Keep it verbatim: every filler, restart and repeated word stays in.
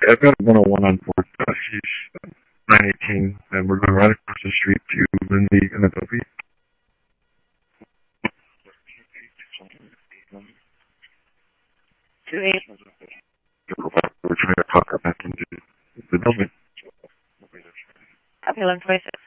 I've got a one oh one on board. Uh, she's nine eighteen, and we're going right across the street to Lindsay and Adobe. Two eight. We're trying to talk her back into the building. Okay, eleven twenty-six.